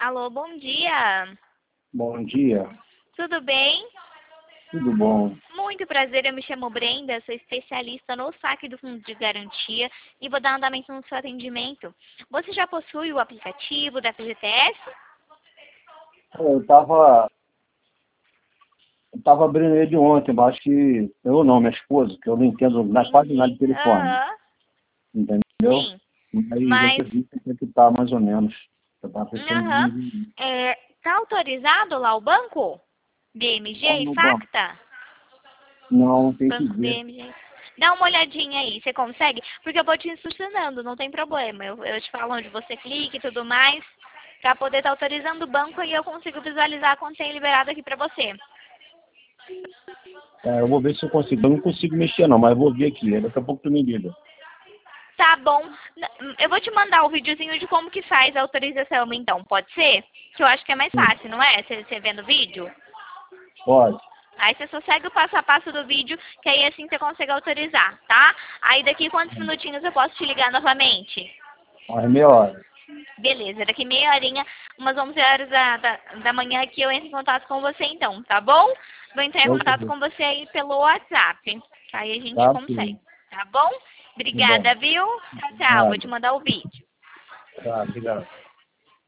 Alô, bom dia. Bom dia, Tudo bem? tudo bom? Muito prazer, eu me chamo Brenda, sou especialista no saque do Fundo de Garantia e vou dar andamento no seu atendimento. Você já possui o aplicativo da FGTS? Eu tava abrindo ele ontem, mas acho que eu não, minha esposa, que eu não entendo quase nada de Entendi. telefone, Aham, entendeu? sim. Mas você Mas, disse que está mais ou menos. Eu estava pensando aham, em tá autorizado lá o banco? qual BMG e no banco. Facta? Não, tem que Banco ver. BMG. Dá uma olhadinha aí, você consegue? Porque eu vou te instrucionando, não tem problema. Eu te falo onde você clica e tudo mais, pra poder estar autorizando o banco e eu consigo visualizar quanto tem liberado aqui pra você. Eu vou ver se eu consigo. Eu não consigo mexer não, mas eu vou ver aqui. Daqui a pouco tu me liga. Tá bom. Eu vou te mandar o videozinho de como que faz a autorização, então. Pode ser? Que eu acho que é mais Sim, fácil, não é? Você vendo o vídeo? pode. Aí você só segue o passo a passo do vídeo, que aí assim você consegue autorizar, tá? Aí daqui quantos minutinhos eu posso te ligar novamente? Mais meia hora. Beleza, daqui meia horinha, umas 11 horas da manhã aqui eu entro em contato com você então, tá bom? Vou entrar em contato Ok. com você aí pelo WhatsApp, que aí a gente Tá, consegue, sim. tá bom? Tá bom. Obrigada, viu? Tchau, tchau. Vou te Nada. mandar o vídeo. Tá, obrigado.